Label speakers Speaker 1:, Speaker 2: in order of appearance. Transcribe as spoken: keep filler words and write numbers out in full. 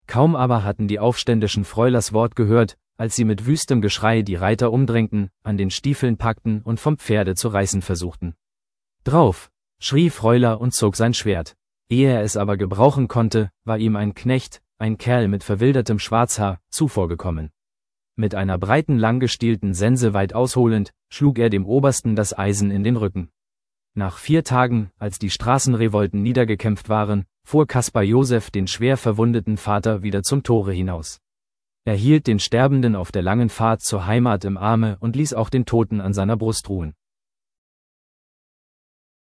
Speaker 1: Kaum aber hatten die aufständischen Freulers Wort gehört, als sie mit wüstem Geschrei die Reiter umdrängten, an den Stiefeln packten und vom Pferde zu reißen versuchten. »Drauf«, schrie Freuler und zog sein Schwert. Ehe er es aber gebrauchen konnte, war ihm ein Knecht, ein Kerl mit verwildertem Schwarzhaar, zuvorgekommen. Mit einer breiten langgestielten Sense weit ausholend, schlug er dem Obersten das Eisen in den Rücken. Nach vier Tagen, als die Straßenrevolten niedergekämpft waren, fuhr Kaspar Josef den schwer verwundeten Vater wieder zum Tore hinaus. Er hielt den Sterbenden auf der langen Fahrt zur Heimat im Arme und ließ auch den Toten an seiner Brust ruhen.